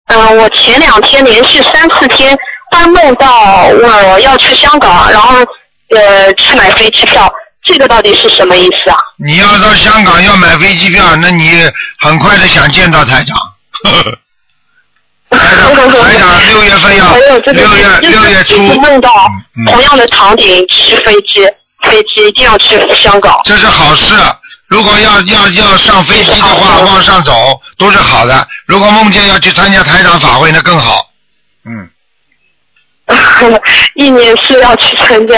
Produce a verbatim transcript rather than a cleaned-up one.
嗯、呃，我前两天连续三四天都梦到我要去香港，然后呃去买飞机票，这个到底是什么意思啊？ 你要到香港要买飞机票，那你很快的想见到台长。呵呵台长，台长六月份要六月六月初梦到同样的场景去飞机，飞机一定要去香港。 这是好事。如果要要要上飞机的话，往上走都是好的。如果梦见要去参加台长法会，那更好。嗯。 一年是要去参加。